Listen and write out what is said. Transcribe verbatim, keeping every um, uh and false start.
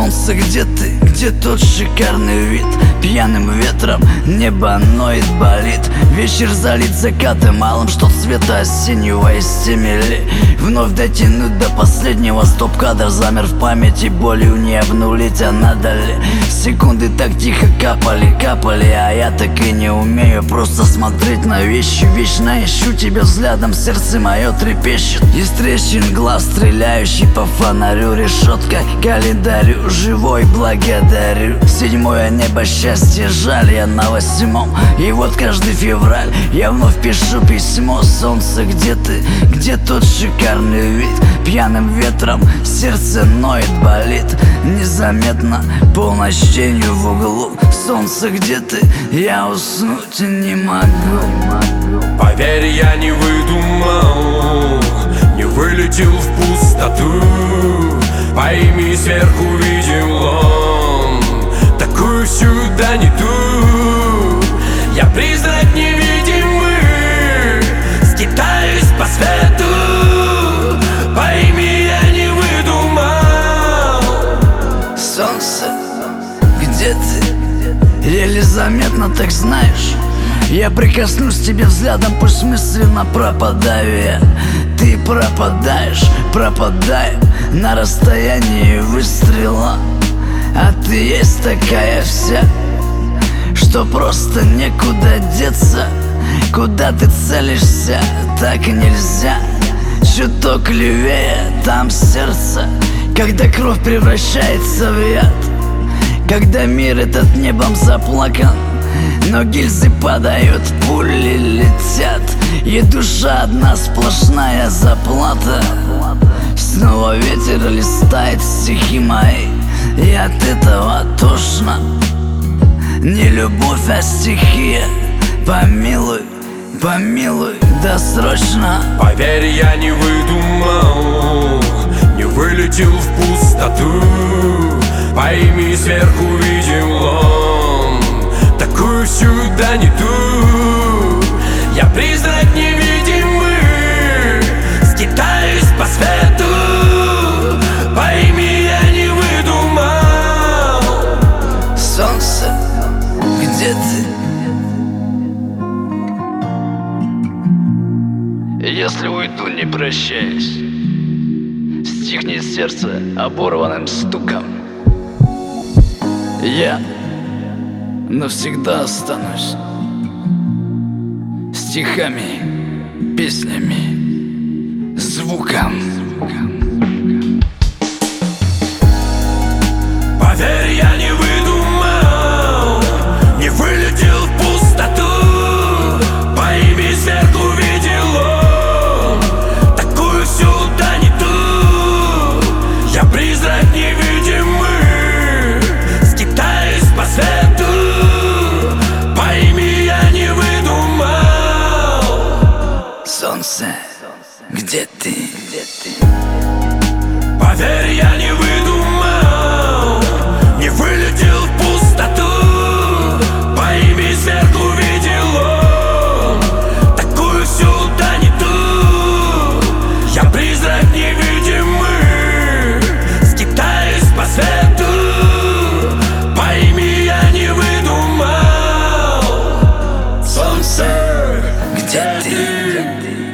Солнце, где ты? Где тот шикарный вид? Пьяным ветром небо ноет, болит. Вечер залит закатом малым, что цвета осеннего из стемели. Вновь дотянуть до последнего стоп-кадр замер в памяти, болью не обнулить, а надо ли? Секунды так тихо капали, капали, а я так и не умею просто смотреть на вещи. Вечно ищу тебя взглядом, сердце мое трепещет. Из трещин глаз, стреляющий по фонарю, решетка календарю, живой благодарю. Седьмое небо счастья, жаль, я на восьмом. И вот каждый февраль я вновь пишу письмо. Солнце, где ты? Где тот шикарный вид? Пьяным ветром сердце ноет, болит. Незаметно полноченью в углу. Солнце, где ты? Я уснуть не могу. Поверь, я не выдумал, не вылетел в пустоту. Пойми, сверху видел он такую сюда не ту. Я призрак невидимый, скитаюсь по свету. Пойми, я не выдумал. Солнце, где ты? Еле заметно, так знаешь. Я прикоснусь к тебе взглядом, пусть мысленно пропадаю я. Ты пропадаешь, пропадаем на расстоянии выстрела. А ты есть такая вся, что просто некуда деться. Куда ты целишься, так нельзя. Чуток левее, там сердце. Когда кровь превращается в яд, когда мир этот небом заплакан, но гильзы падают, пули летят, и душа одна сплошная заплата. Снова ветер листает стихи мои, и от этого тошно. Не любовь, а стихия. Помилуй, помилуй, досрочно. Поверь, я не выдумал, не вылетел в пустоту. Пойми, сверху видел он такую сюда не ту. Я призрак невидимый, скитаюсь по свету. Пойми, я не выдумал. Солнце, где ты? Если уйду, не прощаясь, стихнет сердце оборванным стуком. Я навсегда останусь стихами, песнями, звуком. Поверь, я не выдумал, не вылетел в пустоту. Пойми, сверху видел он такую сюда не ту. Я призрак невидимый, скитаюсь по свету. Пойми, я не выдумал. Солнце, где ты? Где ты? Поверь, я не выдумал, не вылетел в пустоту. Пойми, сверху видел он такую сюда не ту. Я призрак невидимый, скитаюсь по свету. Пойми, я не выдумал. Солнце, где ты?